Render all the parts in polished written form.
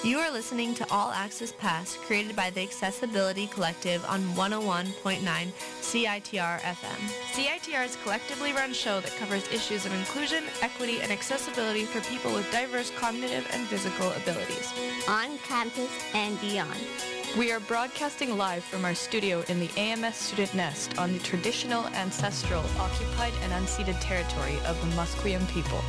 You are listening to All Access Pass, created by the Accessibility Collective on 101.9 CITR FM. CITR is a collectively run show that covers issues of inclusion, equity, and accessibility for people with diverse cognitive and physical abilities. On campus and beyond. We are broadcasting live from our studio in the AMS Student Nest on the traditional, ancestral, occupied, and unceded territory of the Musqueam people.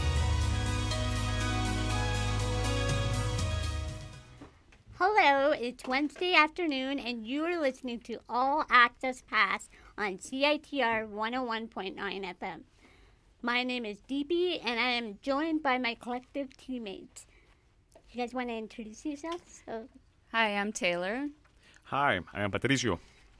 Hello, it's Wednesday afternoon, and you are listening to All Access Pass on CITR 101.9 FM. My name is Deepy, and I am joined by my collective teammates. You guys want to introduce yourselves? Hi, I'm Taylor. Hi, I am Patricio.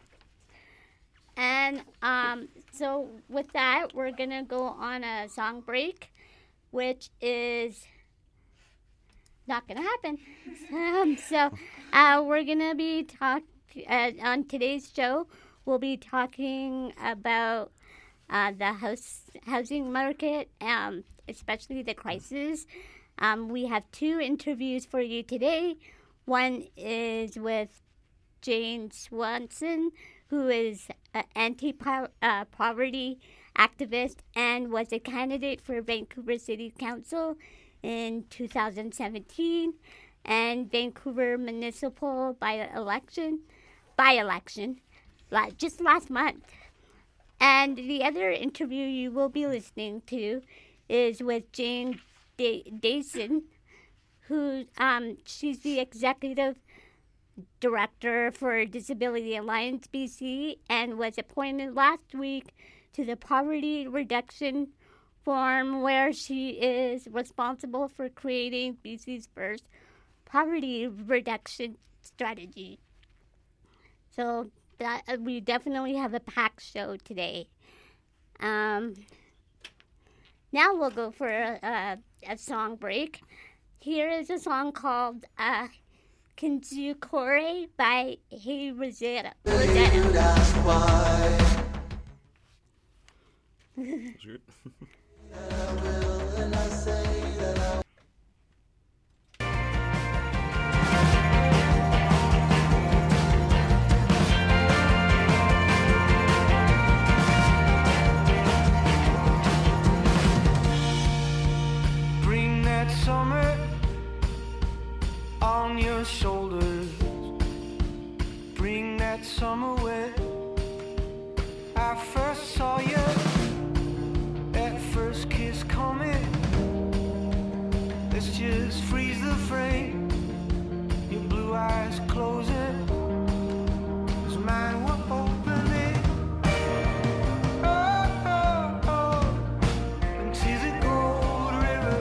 And so with that, we're going to go on a song break, which is not going to happen. We're going to be on today's show, we'll be talking about the housing market, especially the crisis. We have two interviews for you today. One is with Jane Swanson, who is an anti-poverty activist and was a candidate for Vancouver City Council in 2017 and Vancouver Municipal by-election just last month. And the other interview you will be listening to is with Jane Dayson, who she's the executive director for Disability Alliance BC and was appointed last week to the Poverty Reduction Forum, where she is responsible for creating BC's first poverty reduction strategy. So that we definitely have a packed show today. Now we'll go for a song break. Here is a song called Kinzukore by Hey Rosetta. That's good. Bring that summer on your shoulders. Bring that summer when I first saw you. That first kiss coming. Let's just freeze the frame. Your blue eyes closing, 'cause mine were opening. Oh, oh, oh, into the Gold River.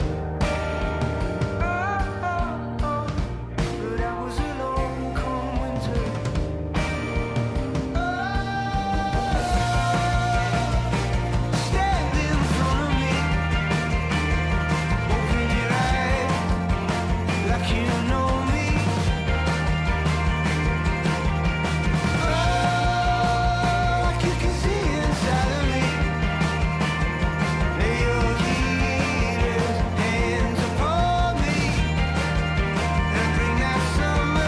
Oh, oh, oh, but I was alone come winter. Stand in front of me, open your eyes like you know me. Like you can see inside of me. Lay your healer's hands upon me and bring that summer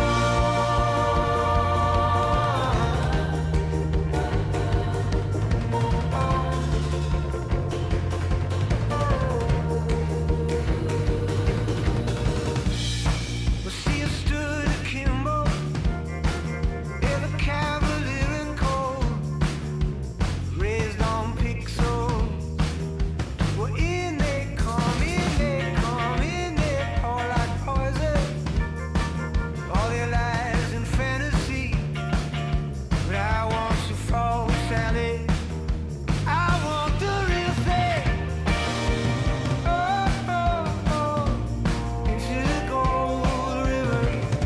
Well, see you stood akimbo, ever cavalier and cold, raised on pixels. Well, in they come, in they pour like poison. All their lies and fantasy, but I want you for Sally. I want the real thing. Oh, oh, oh, into the Gold River.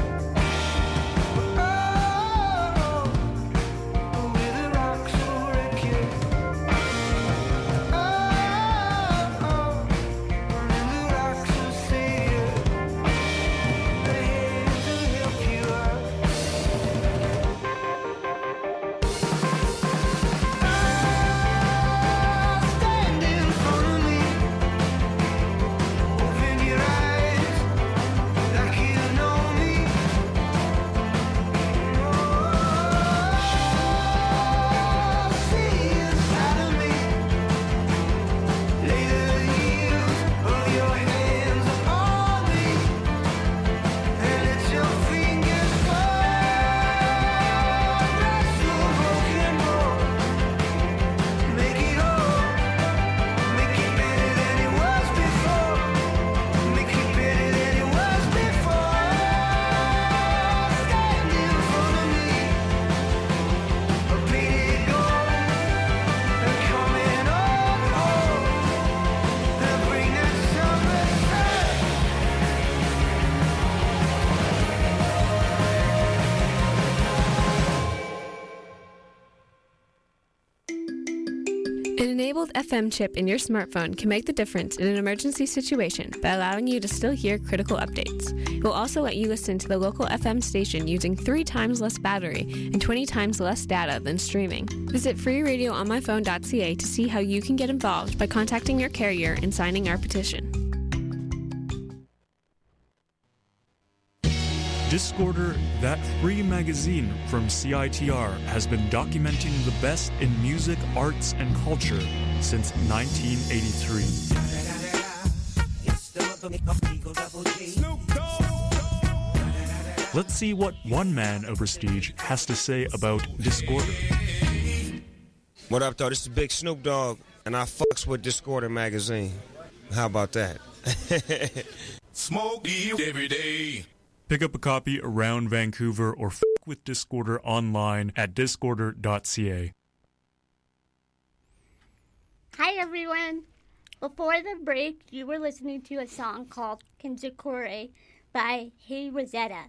Oh, oh, oh, where the rocks will wreck you. Oh, oh, and the rocks will save you. The hands will help you up. Oh, An enabled FM chip in your smartphone can make the difference in an emergency situation by allowing you to still hear critical updates. It will also let you listen to the local FM station using 3 times less battery and 20 times less data than streaming. Visit freeradioonmyphone.ca to see how you can get involved by contacting your carrier and signing our petition. Discorder, that free magazine from CITR, has been documenting the best in music, arts, and culture since 1983. Let's see what one man of prestige has to say about Discorder. What up, though? This is Big Snoop Dogg, and I fucks with Discorder magazine. How about that? Smoke you every day. Pick up a copy around Vancouver or fuck with Discorder online at discorder.ca. Hi, everyone. Before the break, you were listening to a song called Kinzakure by Hey Rosetta.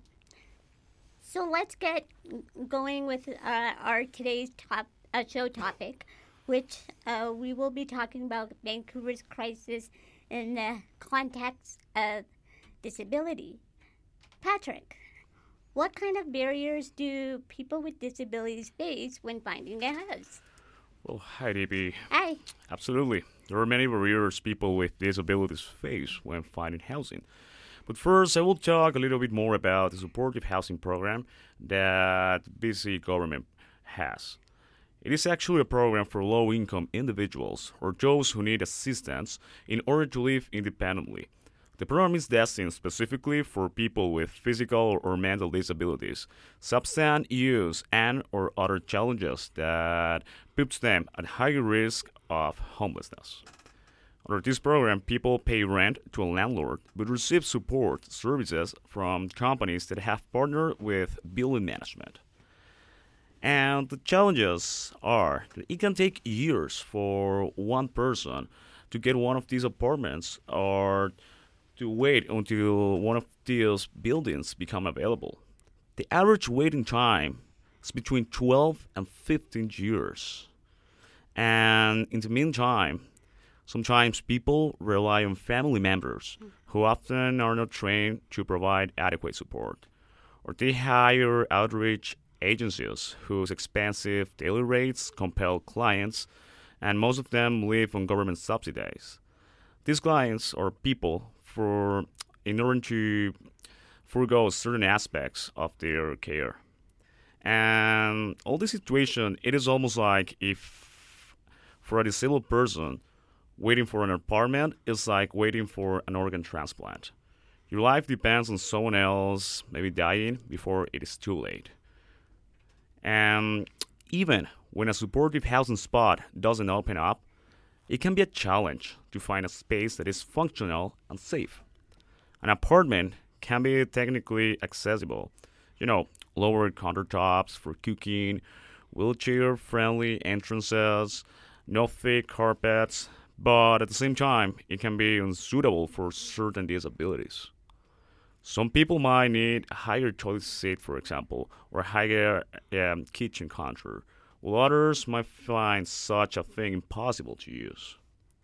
So let's get going with our today's show topic, which we will be talking about Vancouver's crisis in the context of disability. Patrick, what kind of barriers do people with disabilities face when finding a house? Well, hi, DB. Hi. Absolutely. There are many barriers people with disabilities face when finding housing. But first, I will talk a little bit more about the supportive housing program that BC government has. It is actually a program for low-income individuals or those who need assistance in order to live independently. The program is destined specifically for people with physical or mental disabilities, substance use, and or other challenges that puts them at higher risk of homelessness. Under this program, people pay rent to a landlord but receive support services from companies that have partnered with building management. And the challenges are that it can take years for one person to get one of these apartments or to wait until one of these buildings become available. The average waiting time is between 12 and 15 years. And in the meantime, sometimes people rely on family members who often are not trained to provide adequate support. Or they hire outreach agencies whose expensive daily rates compel clients, and most of them live on government subsidies. These clients are people in order to forego certain aspects of their care. And all this situation, it is almost like if for a disabled person, waiting for an apartment is like waiting for an organ transplant. Your life depends on someone else maybe dying before it is too late. And even when a supportive housing spot doesn't open up, it can be a challenge to find a space that is functional and safe. An apartment can be technically accessible. Lowered countertops for cooking, wheelchair-friendly entrances, no thick carpets, but at the same time, it can be unsuitable for certain disabilities. Some people might need a higher toilet seat, for example, or a higher kitchen counter, while others might find such a thing impossible to use.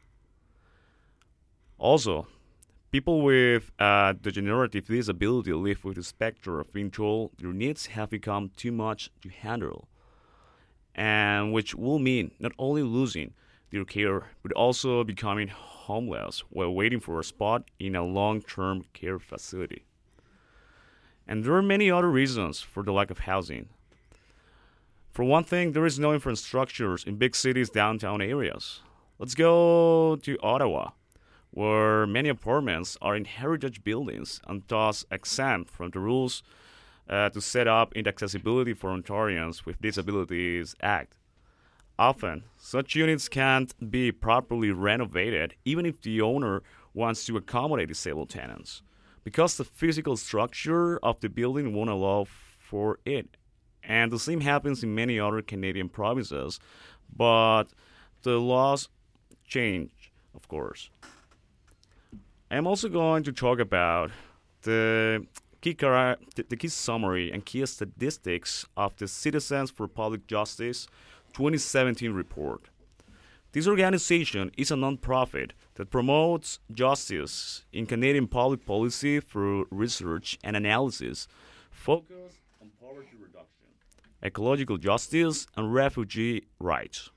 Also, people with a degenerative disability live with the specter of being told their needs have become too much to handle, and which will mean not only losing their care, but also becoming homeless while waiting for a spot in a long-term care facility. And there are many other reasons for the lack of housing. For one thing, there is no infrastructures in big cities' downtown areas. Let's go to Ottawa, where many apartments are in heritage buildings and thus exempt from the rules to set up in the Accessibility for Ontarians with Disabilities Act. Often, such units can't be properly renovated even if the owner wants to accommodate disabled tenants, because the physical structure of the building won't allow for it. And the same happens in many other Canadian provinces, but the laws change, of course. I'm also going to talk about the key summary and key statistics of the Citizens for Public Justice 2017 report. This organization is a non-profit that promotes justice in Canadian public policy through research and analysis focused on poverty reduction, ecological justice, and refugee rights.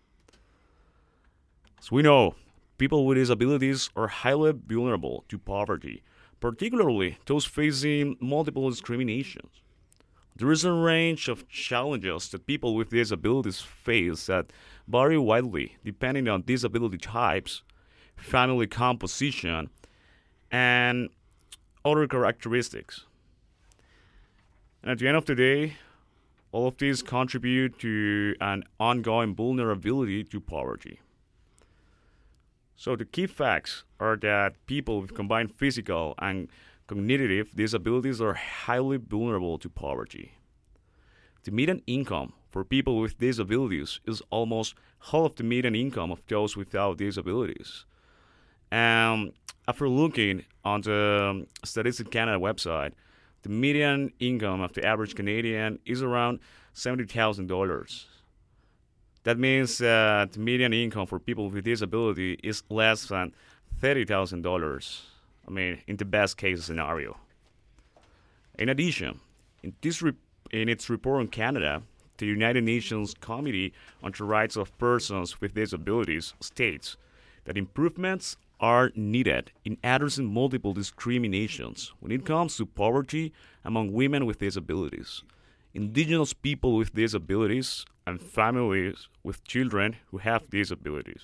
As we know, people with disabilities are highly vulnerable to poverty, particularly those facing multiple discriminations. There is a range of challenges that people with disabilities face that vary widely depending on disability types, family composition, and other characteristics. And at the end of the day, all of these contribute to an ongoing vulnerability to poverty. So the key facts are that people with combined physical and cognitive disabilities are highly vulnerable to poverty. The median income for people with disabilities is almost half of the median income of those without disabilities. And after looking on the Statistics Canada website, the median income of the average Canadian is around $70,000. That means that the median income for people with disability is less than $30,000. I mean, in the best case scenario. In addition, in its report on Canada, the United Nations Committee on the Rights of Persons with Disabilities states that improvements are needed in addressing multiple discriminations when it comes to poverty among women with disabilities, Indigenous people with disabilities, and families with children who have disabilities.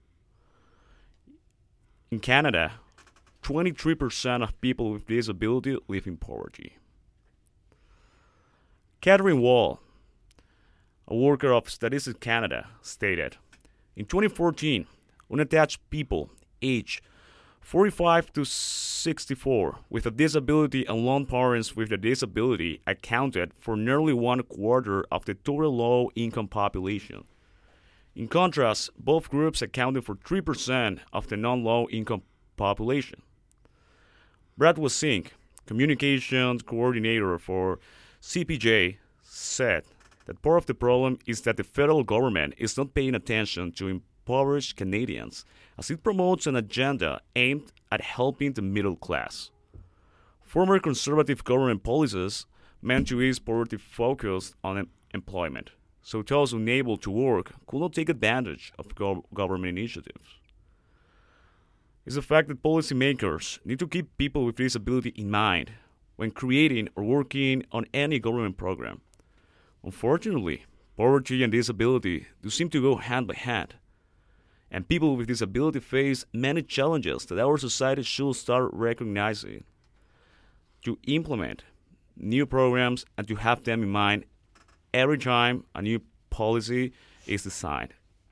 In Canada, 23% of people with disability live in poverty. Catherine Wall, a worker of Statistics Canada, stated, in 2014, unattached people aged 45 to 64 with a disability and lone parents with a disability accounted for nearly 1/4 of the total low-income population. In contrast, both groups accounted for 3% of the non-low-income population. Brad Wasink, communications coordinator for CPJ, said that part of the problem is that the federal government is not paying attention to impoverished Canadians as it promotes an agenda aimed at helping the middle class. Former conservative government policies meant to ease poverty focused on employment, so those unable to work could not take advantage of government initiatives. It's the fact that policymakers need to keep people with disability in mind when creating or working on any government program. Unfortunately, poverty and disability do seem to go hand by hand, and people with disability face many challenges that our society should start recognizing to implement new programs and to have them in mind every time a new policy is designed.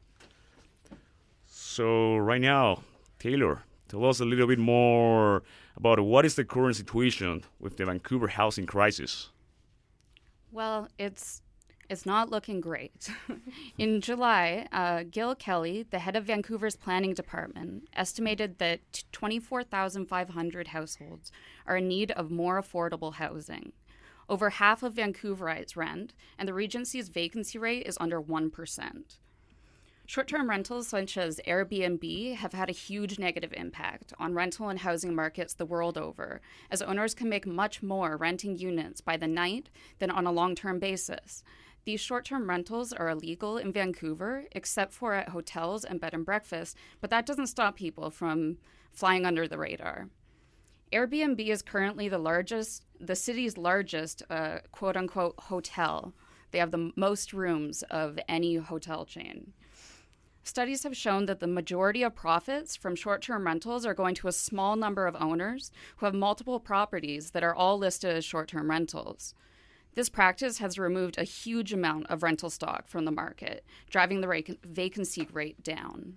So right now, Taylor, tell us a little bit more about what is the current situation with the Vancouver housing crisis. Well, it's not looking great. In July, Gil Kelly, the head of Vancouver's planning department, estimated that 24,500 households are in need of more affordable housing. Over half of Vancouverites rent, and the Regency's vacancy rate is under 1%. Short-term rentals such as Airbnb have had a huge negative impact on rental and housing markets the world over, as owners can make much more renting units by the night than on a long-term basis. These short-term rentals are illegal in Vancouver, except for at hotels and bed and breakfast, but that doesn't stop people from flying under the radar. Airbnb is currently the city's largest quote-unquote hotel. They have the most rooms of any hotel chain. Studies have shown that the majority of profits from short-term rentals are going to a small number of owners who have multiple properties that are all listed as short-term rentals. This practice has removed a huge amount of rental stock from the market, driving the vacancy rate down.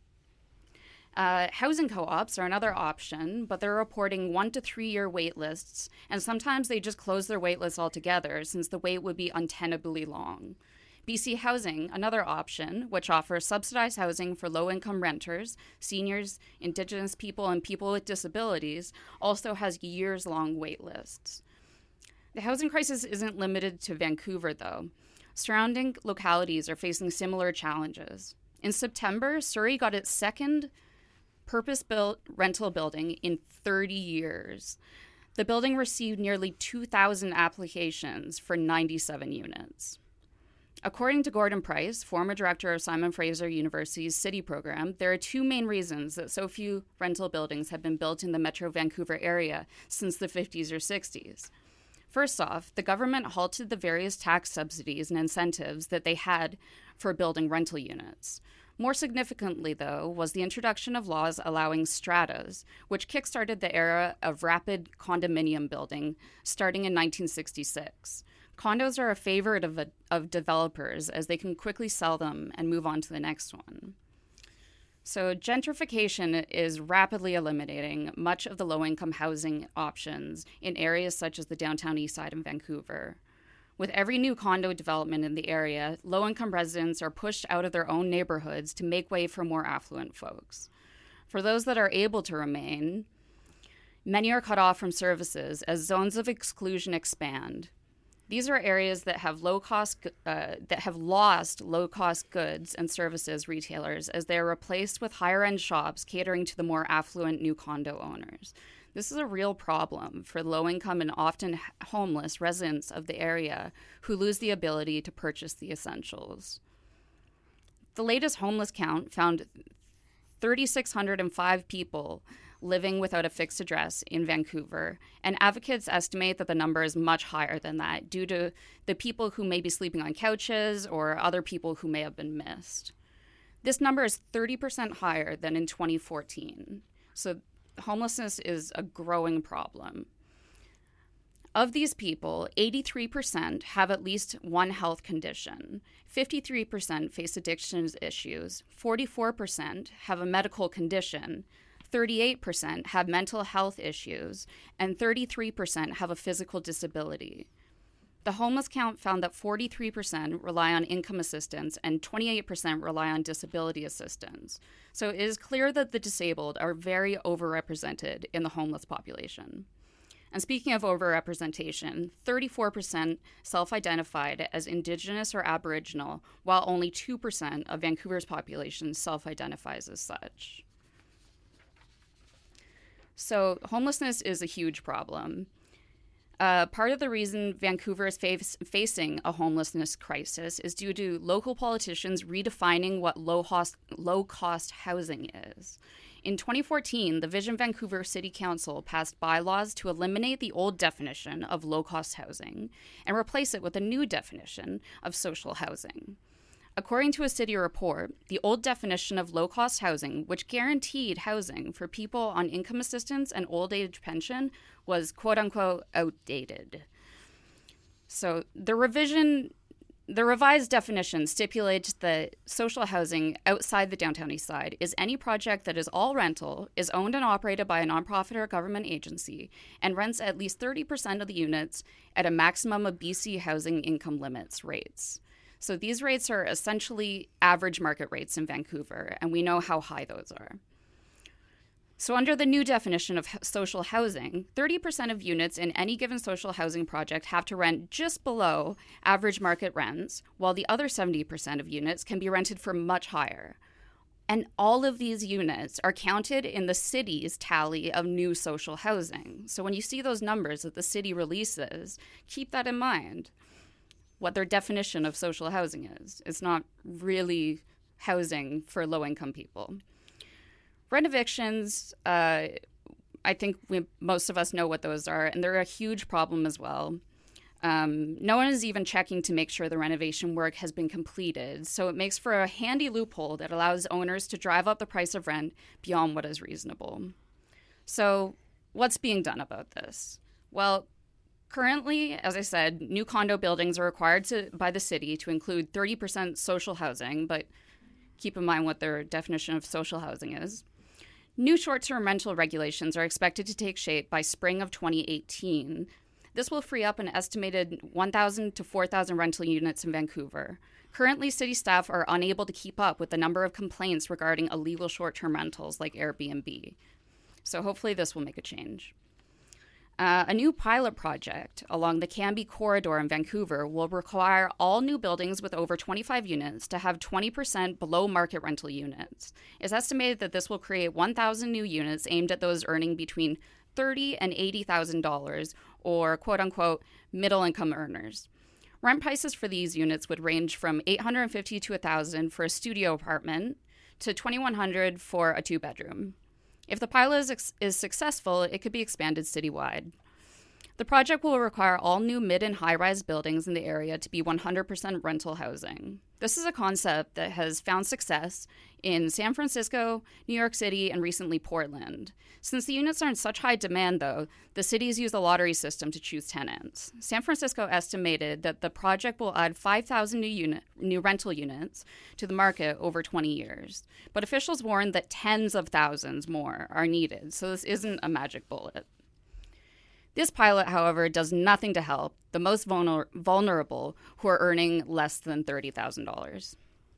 Housing co-ops are another option, but they're reporting 1 to 3 year wait lists, and sometimes they just close their wait lists altogether since the wait would be untenably long. BC Housing, another option, which offers subsidized housing for low-income renters, seniors, Indigenous people, and people with disabilities, also has years-long wait lists. The housing crisis isn't limited to Vancouver, though. Surrounding localities are facing similar challenges. In September, Surrey got its second purpose-built rental building in 30 years. The building received nearly 2,000 applications for 97 units. According to Gordon Price, former director of Simon Fraser University's City program, there are two main reasons that so few rental buildings have been built in the Metro Vancouver area since the 50s or 60s. First off, the government halted the various tax subsidies and incentives that they had for building rental units. More significantly, though, was the introduction of laws allowing stratas, which kickstarted the era of rapid condominium building starting in 1966. Condos are a favorite of developers as they can quickly sell them and move on to the next one. So gentrification is rapidly eliminating much of the low-income housing options in areas such as the downtown east side of Vancouver. With every new condo development in the area, low-income residents are pushed out of their own neighborhoods to make way for more affluent folks. For those that are able to remain, many are cut off from services as zones of exclusion expand. These are areas that have lost low-cost goods and services retailers as they are replaced with higher-end shops catering to the more affluent new condo owners. This is a real problem for low-income and often homeless residents of the area who lose the ability to purchase the essentials. The latest homeless count found 3,605 people living without a fixed address in Vancouver, and advocates estimate that the number is much higher than that due to the people who may be sleeping on couches or other people who may have been missed. This number is 30% higher than in 2014, so homelessness is a growing problem. Of these people, 83% have at least one health condition, 53% face addiction issues, 44% have a medical condition, 38% have mental health issues, and 33% have a physical disability. The homeless count found that 43% rely on income assistance and 28% rely on disability assistance. So it is clear that the disabled are very overrepresented in the homeless population. And speaking of overrepresentation, 34% self-identified as Indigenous or Aboriginal, while only 2% of Vancouver's population self-identifies as such. So homelessness is a huge problem. Part of the reason Vancouver is facing a homelessness crisis is due to local politicians redefining what low-cost housing is. In 2014, the Vision Vancouver City Council passed bylaws to eliminate the old definition of low-cost housing and replace it with a new definition of social housing. According to a city report, the old definition of low-cost housing, which guaranteed housing for people on income assistance and old age pension, was quote-unquote outdated. So the revised definition stipulates that social housing outside the downtown east side is any project that is all rental, is owned and operated by a nonprofit or government agency, and rents at least 30% of the units at a maximum of BC Housing Income Limits rates. So these rates are essentially average market rates in Vancouver, and we know how high those are. So under the new definition of social housing, 30% of units in any given social housing project have to rent just below average market rents, while the other 70% of units can be rented for much higher. And all of these units are counted in the city's tally of new social housing. So when you see those numbers that the city releases, keep that in mind. What their definition of social housing is. It's not really housing for low-income people. Rent evictions, I think most of us know what those are, and they're a huge problem as well. No one is even checking to make sure the renovation work has been completed, so it makes for a handy loophole that allows owners to drive up the price of rent beyond what is reasonable. So what's being done about this? Well, currently, as I said, new condo buildings are required by the city to include 30% social housing, but keep in mind what their definition of social housing is. New short-term rental regulations are expected to take shape by spring of 2018. This will free up an estimated 1,000 to 4,000 rental units in Vancouver. Currently, city staff are unable to keep up with the number of complaints regarding illegal short-term rentals like Airbnb. So hopefully this will make a change. A new pilot project along the Cambie Corridor in Vancouver will require all new buildings with over 25 units to have 20% below market rental units. It's estimated that this will create 1,000 new units aimed at those earning between $30,000 and $80,000, or quote-unquote middle-income earners. Rent prices for these units would range from $850 to $1,000 for a studio apartment to $2,100 for a two-bedroom. If the pilot is successful, it could be expanded citywide. The project will require all new mid and high-rise buildings in the area to be 100% rental housing. This is a concept that has found success in San Francisco, New York City, and recently Portland. Since the units are in such high demand, though, the cities use a lottery system to choose tenants. San Francisco estimated that the project will add 5,000 new rental units to the market over 20 years. But officials warn that tens of thousands more are needed, so this isn't a magic bullet. This pilot, however, does nothing to help the most vulnerable who are earning less than $30,000.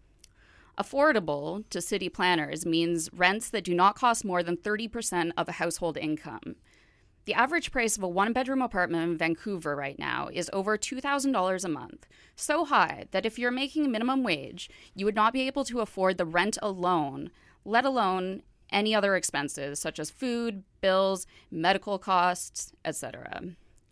Affordable to city planners means rents that do not cost more than 30% of a household income. The average price of a one-bedroom apartment in Vancouver right now is over $2,000 a month, so high that if you're making minimum wage, you would not be able to afford the rent alone, let alone any other expenses such as food, bills, medical costs, etc.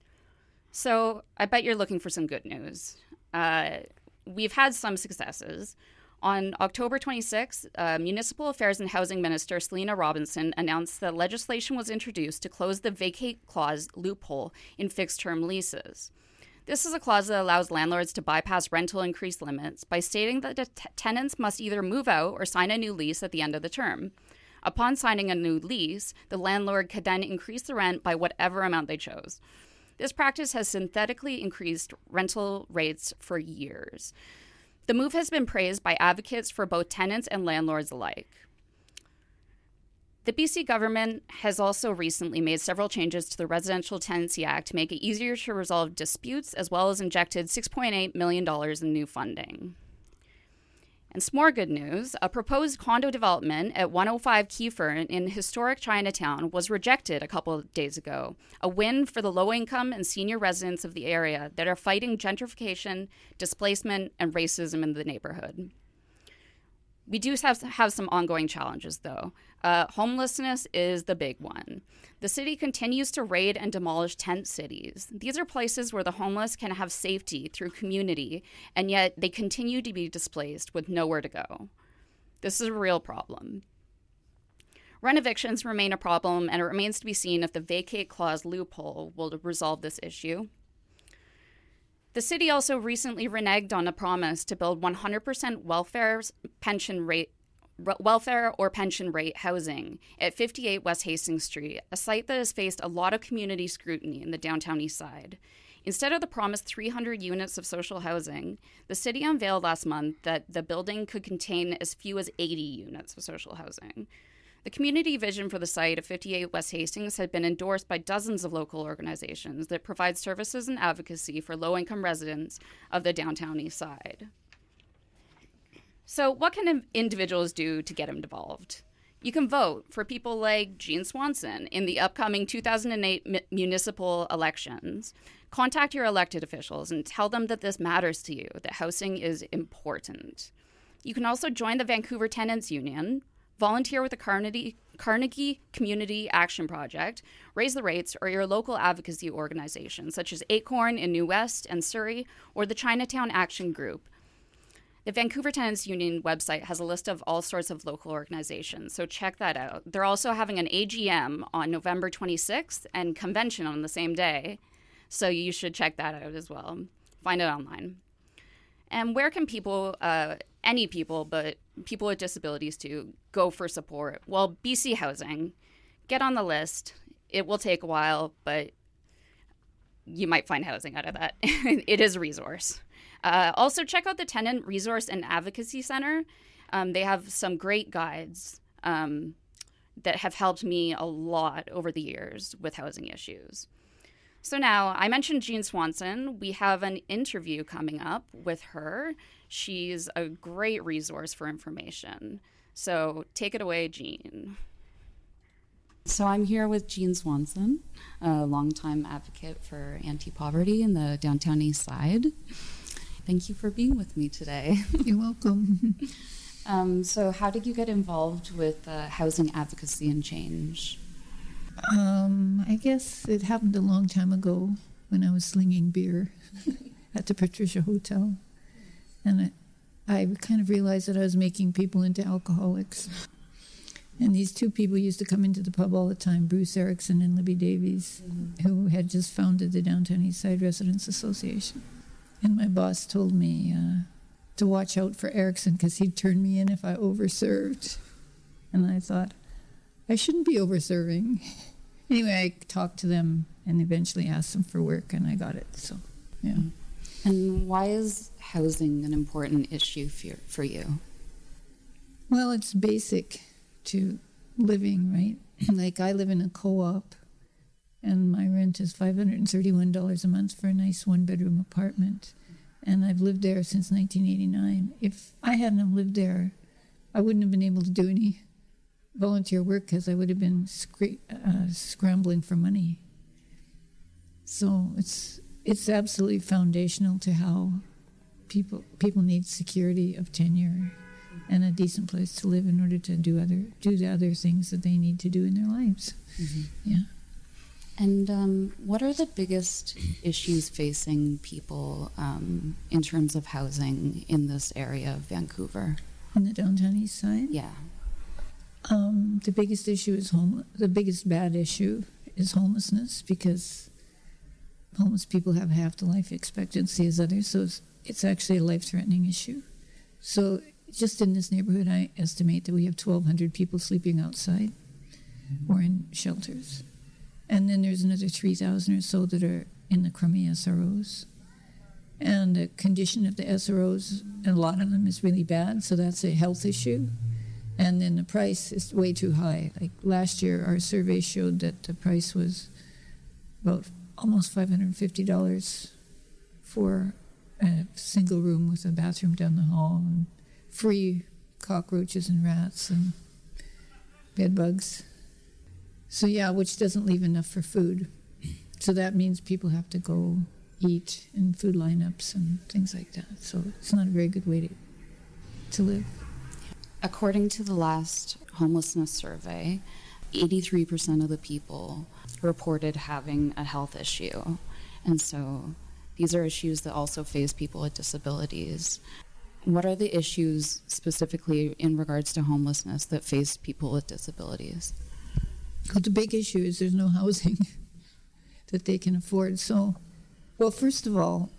So I bet you're looking for some good news. We've had some successes. On October 26th, Municipal Affairs and Housing Minister Selena Robinson announced that legislation was introduced to close the vacate clause loophole in fixed-term leases. This is a clause that allows landlords to bypass rental increase limits by stating that the tenants must either move out or sign a new lease at the end of the term. Upon signing a new lease, the landlord could then increase the rent by whatever amount they chose. This practice has synthetically increased rental rates for years. The move has been praised by advocates for both tenants and landlords alike. The BC government has also recently made several changes to the Residential Tenancy Act to make it easier to resolve disputes, as well as injected $6.8 million in new funding. And some more good news, a proposed condo development at 105 Kiefer in historic Chinatown was rejected a couple of days ago, a win for the low-income and senior residents of the area that are fighting gentrification, displacement, and racism in the neighborhood. We do have some ongoing challenges, though. Homelessness is the big one. The city continues to raid and demolish tent cities. These are places where the homeless can have safety through community, and yet they continue to be displaced with nowhere to go. This is a real problem. Rent evictions remain a problem, and it remains to be seen if the vacate clause loophole will resolve this issue. The city also recently reneged on a promise to build 100% welfare or pension rate housing at 58 West Hastings Street, a site that has faced a lot of community scrutiny in the downtown east side. Instead of the promised 300 units of social housing, the city unveiled last month that the building could contain as few as 80 units of social housing. The community vision for the site of 58 West Hastings had been endorsed by dozens of local organizations that provide services and advocacy for low-income residents of the downtown east side. So what can individuals do to get involved? You can vote for people like Jean Swanson in the upcoming 2008 municipal elections. Contact your elected officials and tell them that this matters to you, that housing is important. You can also join the Vancouver Tenants Union, volunteer with the Carnegie Community Action Project, Raise the Rates, or your local advocacy organizations such as Acorn in New West and Surrey, or the Chinatown Action Group. The Vancouver Tenants Union website has a list of all sorts of local organizations, so check that out. They're also having an AGM on November 26th and convention on the same day, so you should check that out as well. Find it online. And where can people, any people, but people with disabilities too, go for support? Well, BC Housing. Get on the list. It will take a while, but you might find housing out of that. It is a resource. Also, check out the Tenant Resource and Advocacy Center. They have some great guides that have helped me a lot over the years with housing issues. So now, I mentioned Jean Swanson. We have an interview coming up with her. She's a great resource for information. So take it away, Jean. So I'm here with Jean Swanson, a longtime advocate for anti-poverty in the downtown east side. Thank you for being with me today. You're welcome. So how did you get involved with housing advocacy and change? I guess it happened a long time ago when I was slinging beer at the Patricia Hotel. And I kind of realized that I was making people into alcoholics. And these two people used to come into the pub all the time, Bruce Erickson and Libby Davies, who had just founded the Downtown East Side Residents Association. And my boss told me to watch out for Erickson because he'd turn me in if I overserved. And I thought, I shouldn't be overserving. Anyway, I talked to them and eventually asked them for work, and I got it. So, yeah. And why is housing an important issue for you? Well, it's basic to living, right? Like I live in a co-op, and my rent is $531 a month for a nice one-bedroom apartment. And I've lived there since 1989. If I hadn't lived there, I wouldn't have been able to do any volunteer work because I would have been scrambling for money. So it's absolutely foundational to how people need security of tenure and a decent place to live in order to do the other things that they need to do in their lives. Mm-hmm. Yeah. And what are the biggest issues facing people in terms of housing in this area of Vancouver? In the downtown east side? Yeah. The biggest issue is the biggest bad issue is homelessness, because homeless people have half the life expectancy as others, so it's actually a life-threatening issue. So just in this neighborhood, I estimate that we have 1,200 people sleeping outside or in shelters. And then there's another 3,000 or so that are in the crummy SROs. And the condition of the SROs, a lot of them is really bad, so that's a health issue. And then the price is way too high. Like last year, our survey showed that the price was about almost $550 for a single room with a bathroom down the hall and free cockroaches and rats and bed bugs. So yeah, which doesn't leave enough for food. So that means people have to go eat in food lineups and things like that. So it's not a very good way to live. According to the last homelessness survey, 83% of the people reported having a health issue. And so these are issues that also face people with disabilities. What are the issues specifically in regards to homelessness that face people with disabilities? Well, the big issue is there's no housing that they can afford. So, well, first of all,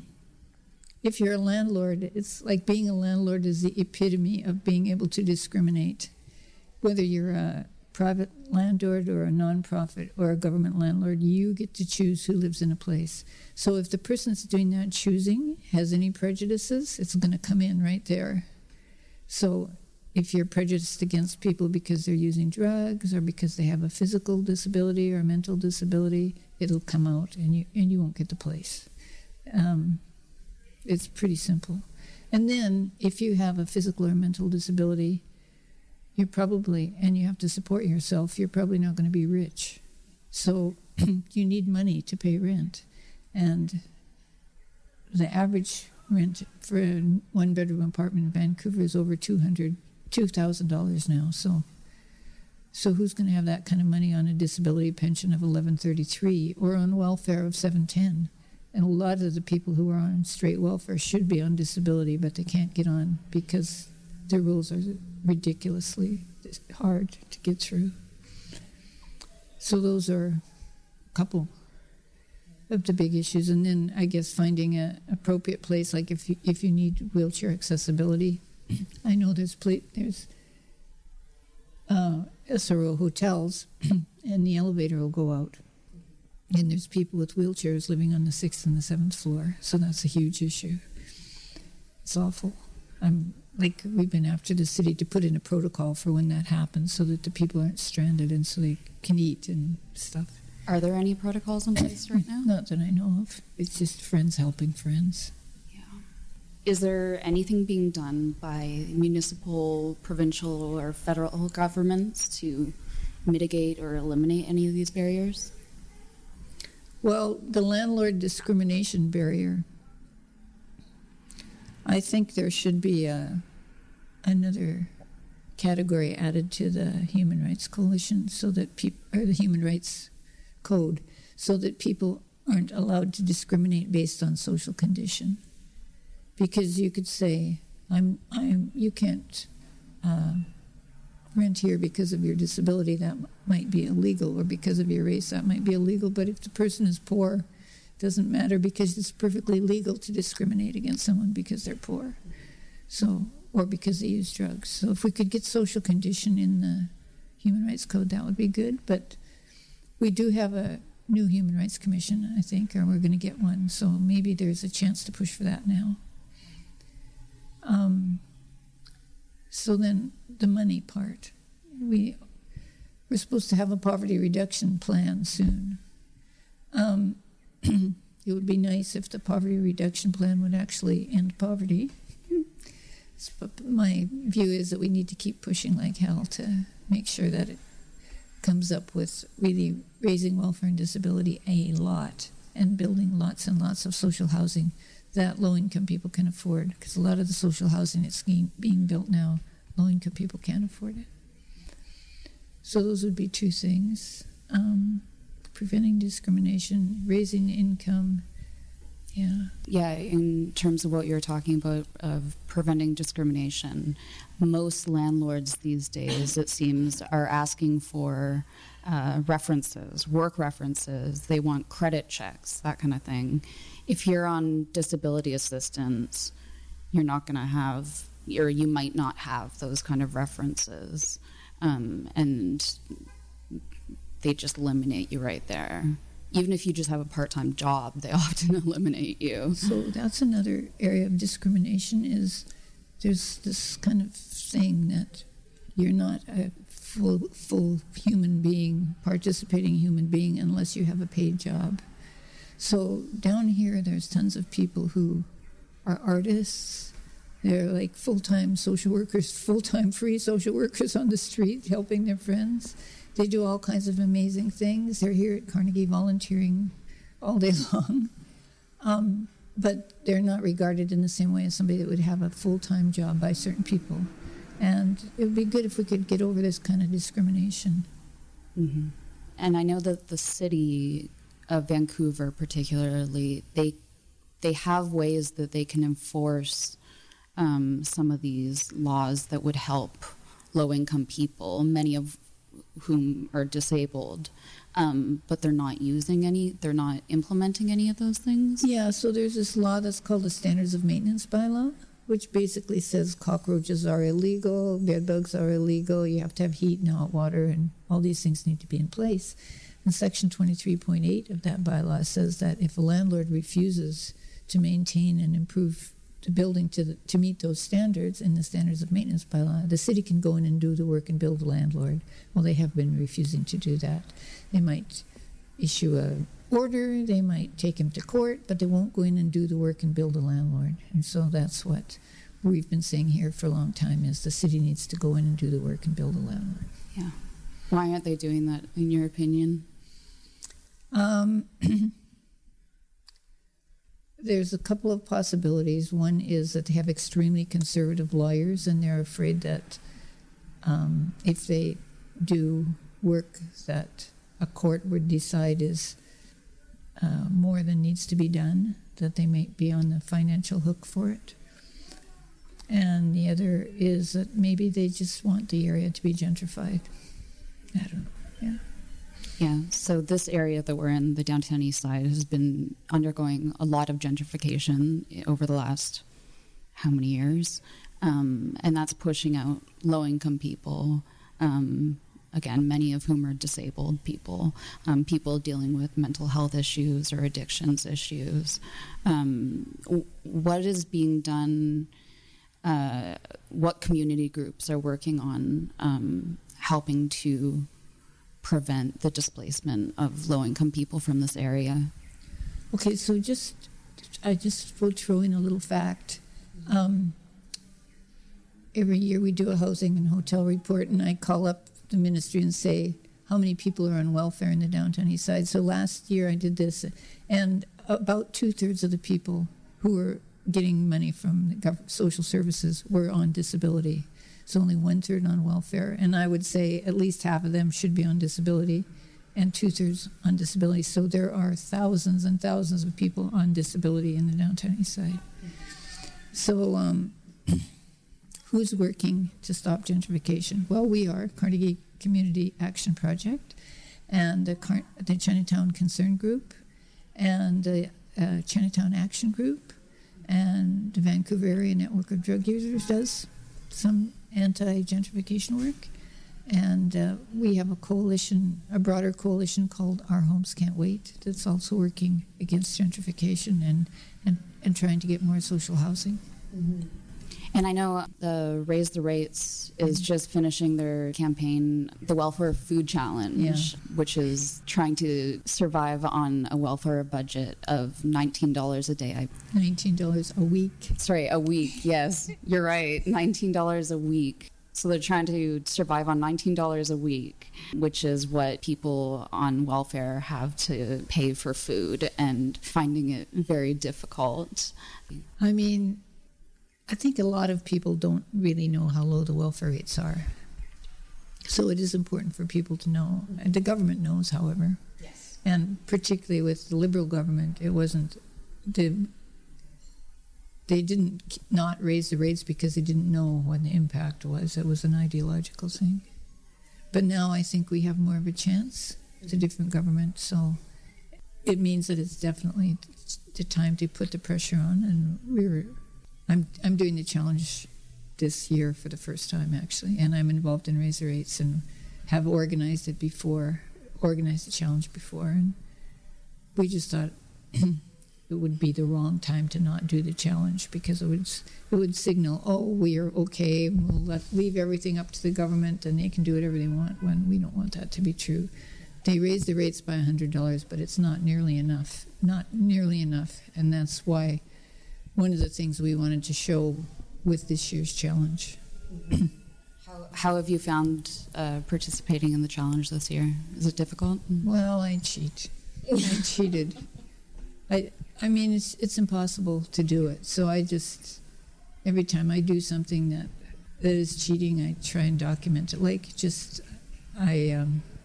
if you're a landlord, it's like being a landlord is the epitome of being able to discriminate. Whether you're a private landlord or a nonprofit or a government landlord, you get to choose who lives in a place. So if the person that's doing that choosing has any prejudices, it's going to come in right there. So if you're prejudiced against people because they're using drugs or because they have a physical disability or a mental disability, it'll come out and you won't get the place. It's pretty simple. And then if you have a physical or mental disability, you're probably, and you have to support yourself, you're probably not going to be rich. So you need money to pay rent. And the average rent for a one-bedroom apartment in Vancouver is over $2,000 now. So who's going to have that kind of money on a disability pension of $11.33 or on welfare of $7.10? And a lot of the people who are on straight welfare should be on disability, but they can't get on because the rules are ridiculously hard to get through. So those are a couple of the big issues. And then I guess finding an appropriate place, like if you need wheelchair accessibility. I know there's SRO hotels, and the elevator will go out. And there's people with wheelchairs living on the 6th and the 7th floor, so that's a huge issue. It's awful. We've been after the city to put in a protocol for when that happens so that the people aren't stranded and so they can eat and stuff. Are there any protocols in place right now? Not that I know of. It's just friends helping friends. Yeah. Is there anything being done by municipal, provincial, or federal governments to mitigate or eliminate any of these barriers? Well, the landlord discrimination barrier, I think there should be another category added to the Human Rights Coalition, so that or the Human Rights Code, so that people aren't allowed to discriminate based on social condition. Because you could say, you can't rent here because of your disability, that might be illegal, or because of your race, that might be illegal. But if the person is poor, it doesn't matter, because it's perfectly legal to discriminate against someone because they're poor, or because they use drugs. So if we could get social condition in the Human Rights Code, that would be good. But we do have a new Human Rights Commission, I think, or we're going to get one. So maybe there's a chance to push for that now. So then the money part. We're supposed to have a poverty reduction plan soon. It would be nice if the poverty reduction plan would actually end poverty. But my view is that we need to keep pushing like hell to make sure that it comes up with really raising welfare and disability a lot, and building lots and lots of social housing that low-income people can afford, because a lot of the social housing that's being built now, low-income people can't afford it. So those would be two things. Preventing discrimination, raising income. Yeah, in terms of what you're talking about of preventing discrimination, most landlords these days, it seems, are asking for references, work references. They want credit checks, that kind of thing. If you're on disability assistance, you're not going to have, or you might not have those kind of references. And they just eliminate you right there. Even if you just have a part-time job, they often eliminate you. So that's another area of discrimination, is there's this kind of thing that you're not a full human being, participating human being, unless you have a paid job. So down here, there's tons of people who are artists. They're like full-time social workers, full-time free social workers on the street helping their friends. They do all kinds of amazing things. They're here at Carnegie volunteering all day long. But they're not regarded in the same way as somebody that would have a full-time job by certain people. And it would be good if we could get over this kind of discrimination. Mm-hmm. And I know that the city of Vancouver particularly, they have ways that they can enforce some of these laws that would help low-income people, many of whom are disabled, but they're not implementing any of those things? Yeah, so there's this law that's called the Standards of Maintenance Bylaw, which basically says cockroaches are illegal, bed bugs are illegal, you have to have heat and hot water, and all these things need to be in place. And Section 23.8 of that bylaw says that if a landlord refuses to maintain and improve the building to meet those standards in the Standards of Maintenance Bylaw, the city can go in and do the work and bill the landlord. Well, they have been refusing to do that. They might issue an order, they might take him to court, but they won't go in and do the work and bill the landlord. And so that's what we've been saying here for a long time, is the city needs to go in and do the work and bill the landlord. Yeah. Why aren't they doing that, in your opinion? There's a couple of possibilities. One is that they have extremely conservative lawyers, and they're afraid that if they do work that a court would decide is more than needs to be done, that they might be on the financial hook for it. And the other is that maybe they just want the area to be gentrified. I don't know. Yeah. Yeah, so this area that we're in, the downtown east side, has been undergoing a lot of gentrification over the last how many years? And that's pushing out low-income people, again, many of whom are disabled people, people dealing with mental health issues or addictions issues. What is being done, what community groups are working on helping to prevent the displacement of low-income people from this area? Okay, so I just will throw in a little fact. Every year we do a housing and hotel report, and I call up the ministry and say, how many people are on welfare in the downtown east side. So last year I did this, and about 2/3 of the people who were getting money from the social services were on disability. So only 1/3 on welfare. And I would say at least half of them should be on disability and 2/3 on disability. So there are thousands and thousands of people on disability in the downtown east side. So who's working to stop gentrification? Well, we are, Carnegie Community Action Project, and the Chinatown Concern Group, and the Chinatown Action Group, and the Vancouver Area Network of Drug Users does some anti-gentrification work. And we have a coalition, a broader coalition called Our Homes Can't Wait, that's also working against gentrification and trying to get more social housing. Mm-hmm. And I know the Raise the Rates is just finishing their campaign, the Welfare Food Challenge, which is trying to survive on a welfare budget of $19 a day. $19 a week. Sorry, a week, yes. You're right, $19 a week. So they're trying to survive on $19 a week, which is what people on welfare have to pay for food, and finding it very difficult. I mean, I think a lot of people don't really know how low the welfare rates are. So it is important for people to know. And the government knows, however. Yes. And particularly with the Liberal government, it wasn't... They didn't not raise the rates because they didn't know what the impact was. It was an ideological thing. But now I think we have more of a chance. It's a different government, so it means that it's definitely the time to put the pressure on. And I'm doing the challenge this year for the first time, actually, and I'm involved in Raise the Rates and have organized the challenge before, and we just thought it would be the wrong time to not do the challenge, because it would signal, oh, we are okay, we'll leave everything up to the government and they can do whatever they want, when we don't want that to be true. They raised the rates by $100, but it's not nearly enough, and that's why one of the things we wanted to show with this year's challenge. How have you found participating in the challenge this year? Is it difficult? Well, I cheated. I mean, it's impossible to do it. So I just, every time I do something that is cheating, I try and document it. Like, I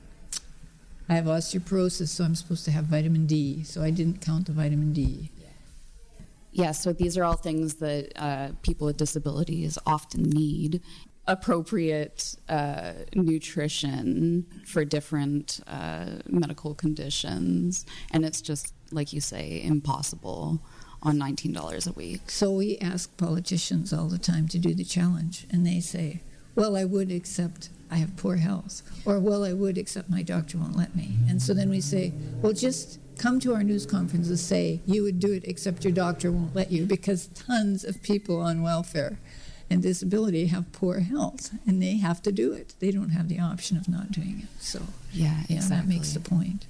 have osteoporosis, so I'm supposed to have vitamin D. So I didn't count the vitamin D. Yeah, so these are all things that people with disabilities often need. Appropriate nutrition for different medical conditions. And it's just, like you say, impossible on $19 a week. So we ask politicians all the time to do the challenge, and they say, well, I would, except I have poor health. Or, well, I would, except my doctor won't let me. And so then we say, well, just come to our news conference and say you would do it except your doctor won't let you, because tons of people on welfare and disability have poor health, and they have to do it. They don't have the option of not doing it. So yeah, exactly. That makes the point.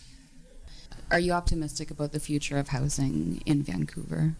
Are you optimistic about the future of housing in Vancouver?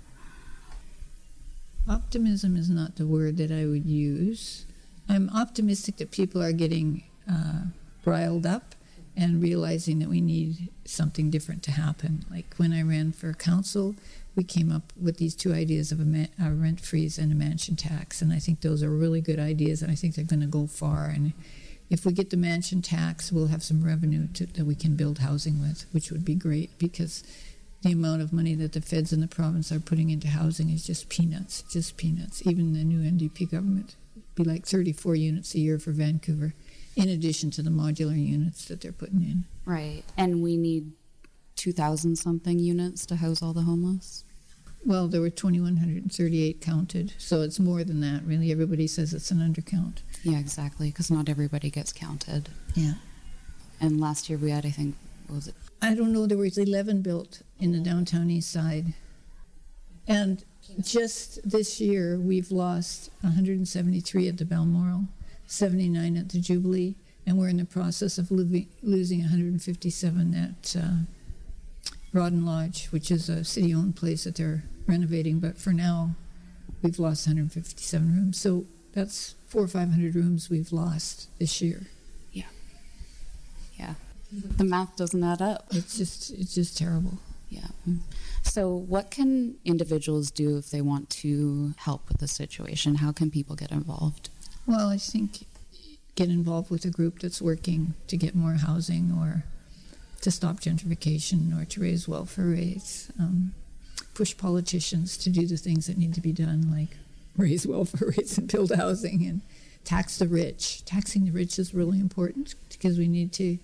Optimism is not the word that I would use. I'm optimistic that people are getting riled up and realizing that we need something different to happen. Like when I ran for council, we came up with these two ideas of a rent freeze and a mansion tax, and I think those are really good ideas, and I think they're going to go far. And if we get the mansion tax, we'll have some revenue that we can build housing with, which would be great, because the amount of money that the feds and the province are putting into housing is just peanuts. Even the new NDP government would be like 34 units a year for Vancouver, in addition to the modular units that they're putting in. Right, and we need 2,000-something units to house all the homeless? Well, there were 2,138 counted, so it's more than that, really. Everybody says it's an undercount. Yeah, exactly, because not everybody gets counted. Yeah. And last year we had, I think, what was it? I don't know, there was 11 built in the downtown east side. And just this year, we've lost 173 at the Balmoral, 79 at the Jubilee, and we're in the process of losing 157 at Rawdon Lodge, which is a city-owned place that they're renovating. But for now, we've lost 157 rooms. So that's 400 or 500 rooms we've lost this year. Yeah. Yeah. The math doesn't add up. It's just terrible. Yeah. So what can individuals do if they want to help with the situation? How can people get involved? Well, I think get involved with a group that's working to get more housing or to stop gentrification or to raise welfare rates. Push politicians to do the things that need to be done, like raise welfare rates and build housing and tax the rich. Taxing the rich is really important because we need to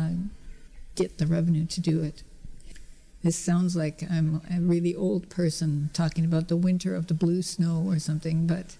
get the revenue to do it. This sounds like I'm a really old person talking about the winter of the blue snow or something, but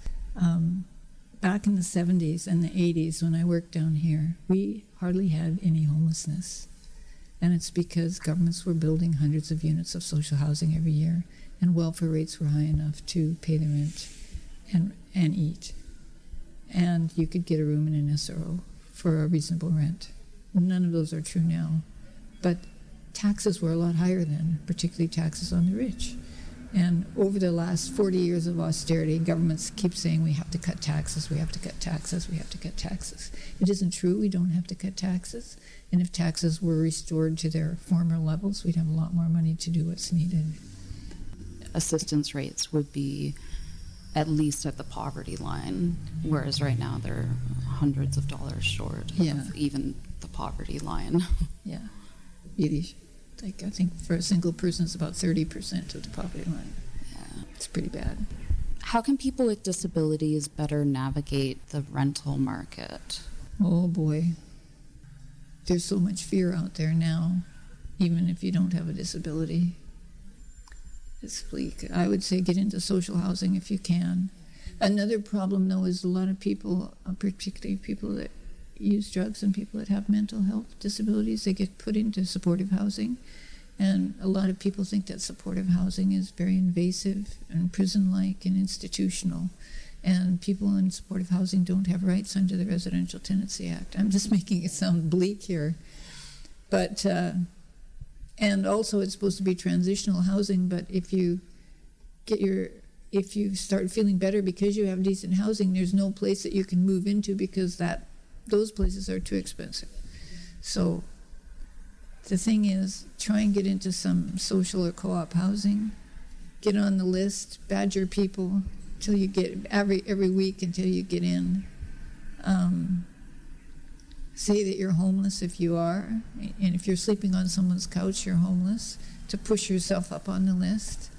back in the 70s and the 80s when I worked down here, we hardly had any homelessness. And it's because governments were building hundreds of units of social housing every year, and welfare rates were high enough to pay the rent and eat. And you could get a room in an SRO for a reasonable rent. None of those are true now. But taxes were a lot higher then, particularly taxes on the rich. And over the last 40 years of austerity, governments keep saying we have to cut taxes, we have to cut taxes, we have to cut taxes. It isn't true, we don't have to cut taxes. And if taxes were restored to their former levels, we'd have a lot more money to do what's needed. Assistance rates would be at least at the poverty line, whereas right now they're hundreds of dollars short of even the poverty line. Yeah, really. Like, I think for a single person, it's about 30% of the poverty line. Yeah. It's pretty bad. How can people with disabilities better navigate the rental market? Oh, boy. There's so much fear out there now, even if you don't have a disability. It's bleak. I would say get into social housing if you can. Another problem, though, is a lot of people, particularly people that use drugs and people that have mental health disabilities, they get put into supportive housing. And a lot of people think that supportive housing is very invasive and prison-like and institutional. And people in supportive housing don't have rights under the Residential Tenancy Act. I'm just making it sound bleak here. But, and also it's supposed to be transitional housing, but if you start feeling better because you have decent housing, there's no place that you can move into because those places are too expensive. So the thing is, try and get into some social or co-op housing. Get on the list, badger people till you get every week until you get in. Say that you're homeless if you are, and if you're sleeping on someone's couch, you're homeless, to push yourself up on the list.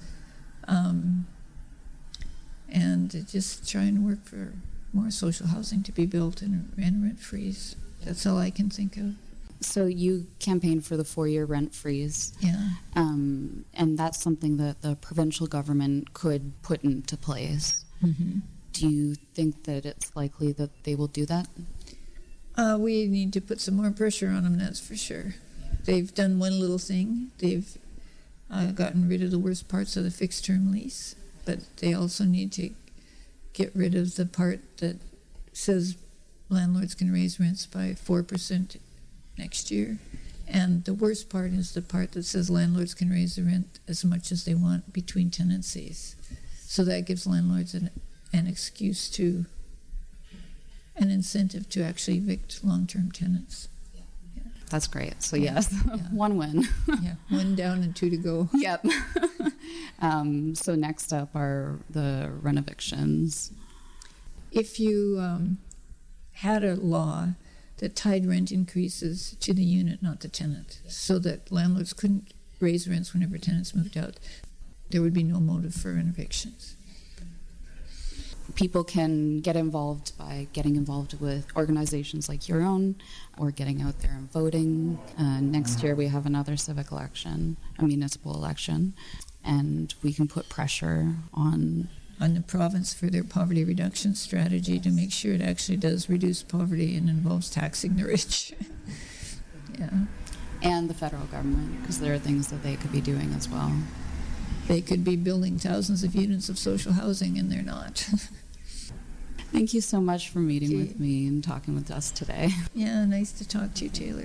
And just try and work for more social housing to be built and rent freeze. That's all I can think of. So you campaigned for the 4-year rent freeze. Yeah. And that's something that the provincial government could put into place. Mm-hmm. Do you think that it's likely that they will do that? We need to put some more pressure on them, that's for sure. They've done one little thing. They've gotten rid of the worst parts of the fixed-term lease, but they also need to get rid of the part that says landlords can raise rents by 4% next year. And the worst part is the part that says landlords can raise the rent as much as they want between tenancies. So that gives landlords an excuse to, an incentive to actually evict long-term tenants. Yeah. That's great. So yes, one win. Yeah, one down and two to go. Yep. So next up are the rent evictions. If you had a law that tied rent increases to the unit, not the tenant, so that landlords couldn't raise rents whenever tenants moved out, there would be no motive for rent evictions. People can get involved by getting involved with organizations like your own or getting out there and voting. Next year we have another civic election, a municipal election, and we can put pressure on the province for their poverty reduction strategy to make sure it actually does reduce poverty and involves taxing the rich. Yeah. And the federal government, because there are things that they could be doing as well. They could be building thousands of units of social housing, and they're not. Thank you so much for meeting with me and talking with us today. Yeah, nice to talk to you, Taylor.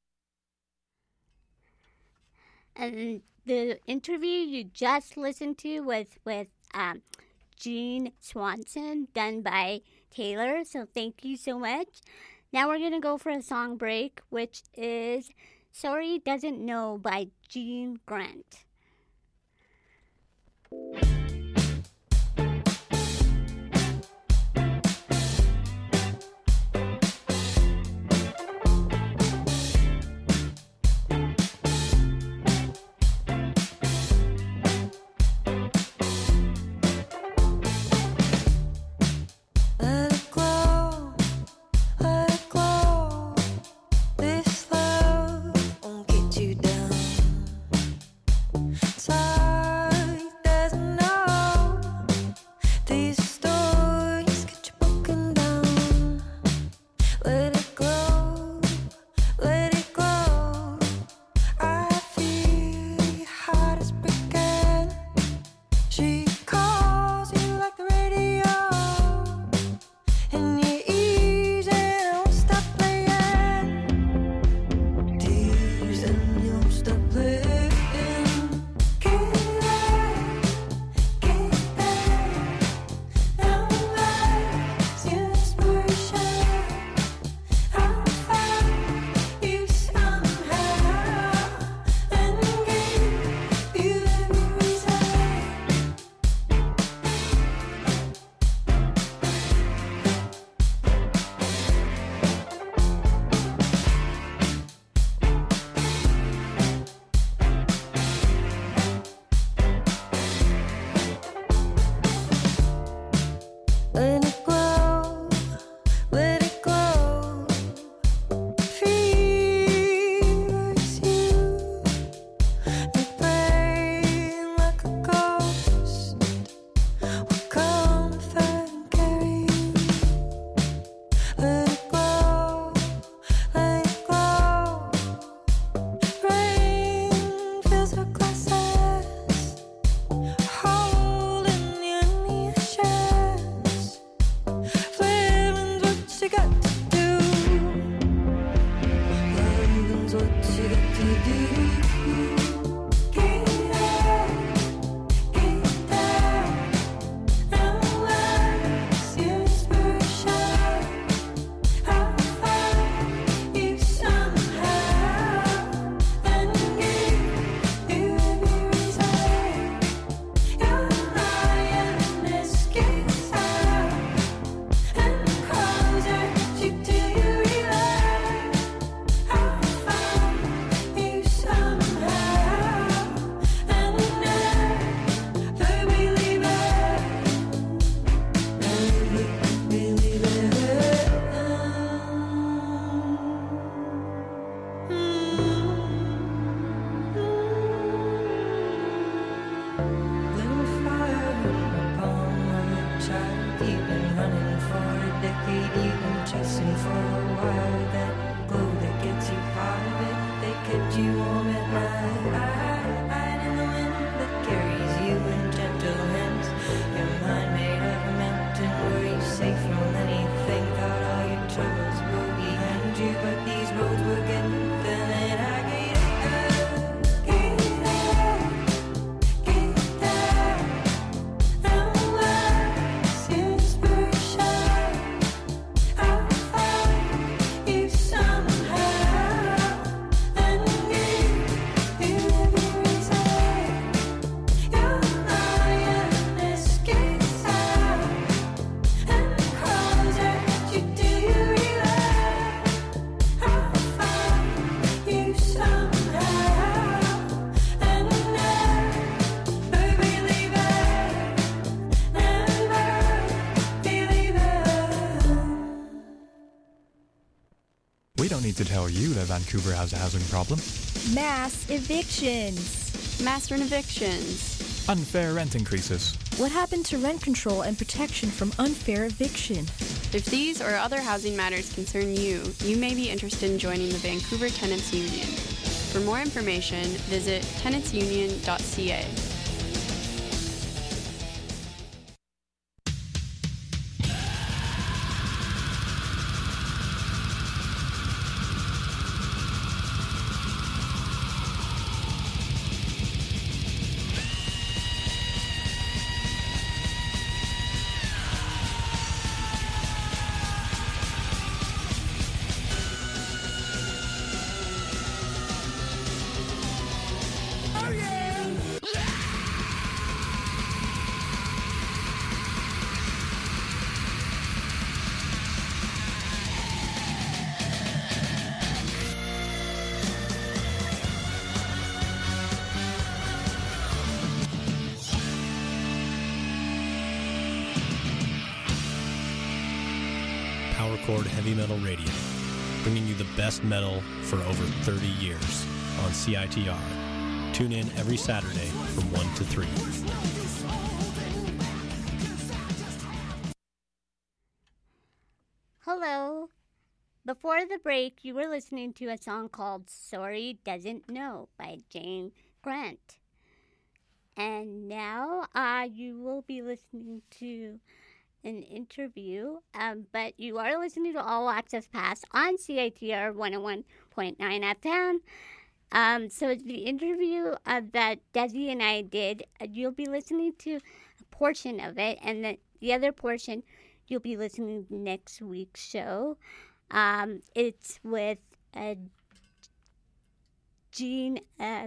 And the interview you just listened to was with Jean Swanson, done by Taylor. So thank you so much. Now we're going to go for a song break, which is Sorry Doesn't Know by Gene Grant. We don't need to tell you that Vancouver has a housing problem. Mass evictions. Mass rent evictions. Unfair rent increases. What happened to rent control and protection from unfair eviction? If these or other housing matters concern you, you may be interested in joining the Vancouver Tenants Union. For more information, visit tenantsunion.ca. Concord Heavy Metal Radio, bringing you the best metal for over 30 years on CITR. Tune in every Saturday from 1 to 3. Hello. Before the break, you were listening to a song called Sorry Doesn't Know by Jane Grant. And now you will be listening to an interview, but you are listening to All Access Pass on CITR 101.9 FM. So the interview that Desi and I did, you'll be listening to a portion of it, and the other portion you'll be listening to next week's show. It's with Jane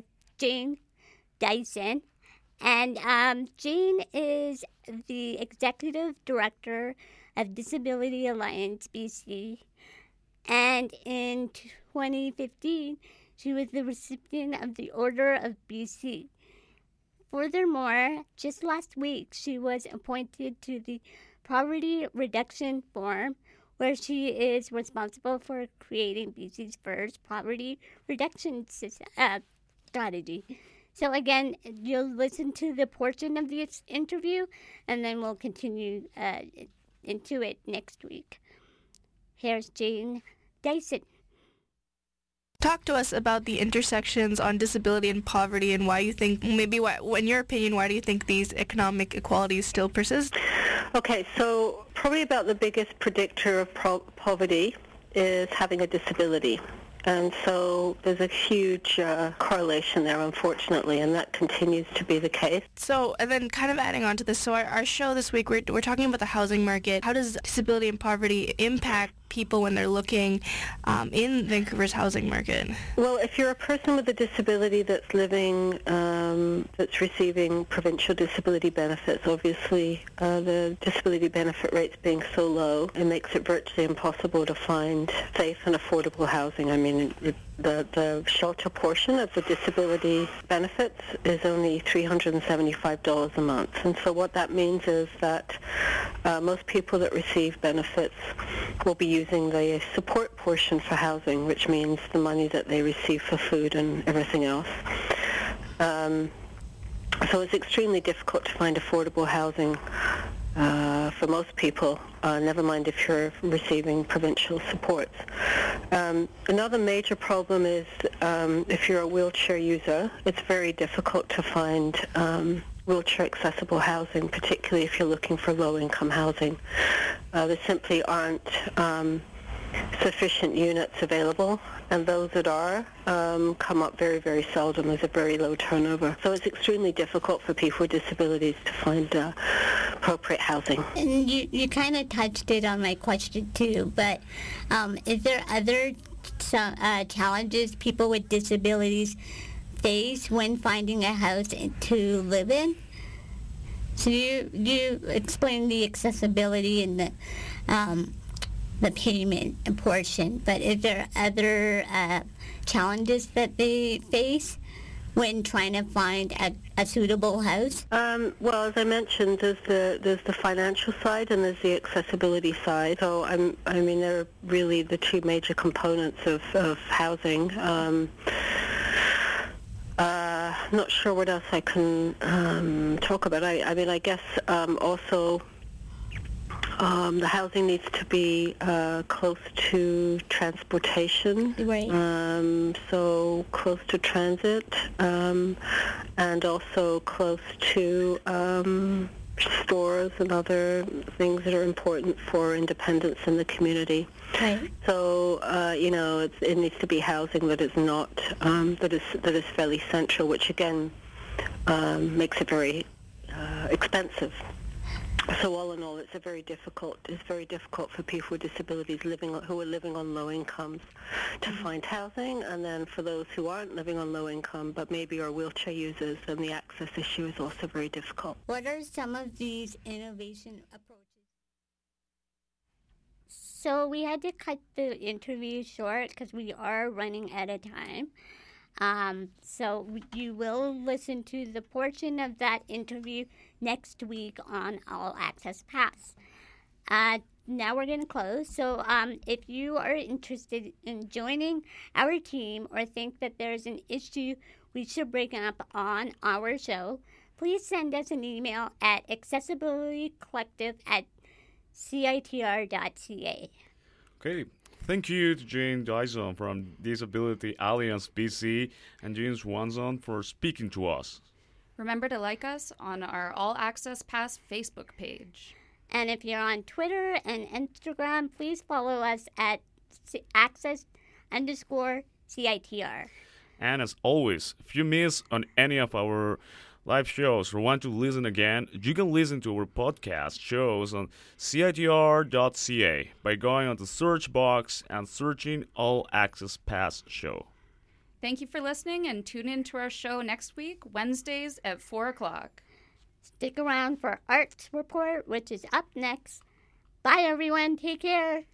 Dyson. And Jane is the Executive Director of Disability Alliance BC. And in 2015, she was the recipient of the Order of BC. Furthermore, just last week, she was appointed to the Poverty Reduction Forum, where she is responsible for creating BC's first poverty reduction strategy. So again, you'll listen to the portion of this interview, and then we'll continue into it next week. Here's Jane Dyson. Talk to us about the intersections on disability and poverty, and why you think, in your opinion, why do you think these economic inequalities still persist? Okay, so probably about the biggest predictor of poverty is having a disability. And so there's a huge correlation there, unfortunately, and that continues to be the case. So, and then kind of adding on to this, so our show this week, we're talking about the housing market. How does disability and poverty impact people when they're looking in Vancouver's housing market? Well, if you're a person with a disability that's living, that's receiving provincial disability benefits, obviously the disability benefit rates being so low, it makes it virtually impossible to find safe and affordable housing. I mean, the shelter portion of the disability benefits is only $375 a month. And so what that means is that most people that receive benefits will be using the support portion for housing, which means the money that they receive for food and everything else. So it's extremely difficult to find affordable housing for most people, never mind if you're receiving provincial supports. Another major problem is if you're a wheelchair user, it's very difficult to find wheelchair accessible housing, particularly if you're looking for low-income housing. There simply aren't sufficient units available, and those that are come up very, very seldom. There's a very low turnover. So it's extremely difficult for people with disabilities to find appropriate housing. And you kind of touched it on my question too, but is there other challenges people with disabilities face when finding a house to live in? So you explained the accessibility and the payment portion, but is there other challenges that they face when trying to find a suitable house? Well, as I mentioned, there's the financial side and there's the accessibility side. So I mean, they're really the two major components of housing. Not sure what else I can talk about. I mean, I guess also the housing needs to be close to transportation, right. So close to transit, and also close to stores and other things that are important for independence in the community. Right. So it needs to be housing that is not that is fairly central, which again makes it very expensive. So all in all, it's very difficult for people with disabilities who are living on low incomes to find housing, and then for those who aren't living on low income but maybe are wheelchair users, then the access issue is also very difficult. What are some of these innovation approaches? So we had to cut the interview short because we are running out of time. So you will listen to the portion of that interview next week on All Access Pass. now we're going to close. So if you are interested in joining our team or think that there's an issue we should bring up on our show, please send us an email at accessibilitycollective@citr.ca. Okay. Thank you to Jane Dyson from Disability Alliance BC and Jean Swanson for speaking to us. Remember to like us on our All Access Pass Facebook page. And if you're on Twitter and Instagram, please follow us at access_CITR. And as always, if you miss on any of our live shows or want to listen again, you can listen to our podcast shows on CITR.ca by going on the search box and searching All Access Pass Show. Thank you for listening, and tune in to our show next week, Wednesdays at 4 o'clock. Stick around for Arts Report, which is up next. Bye, everyone. Take care.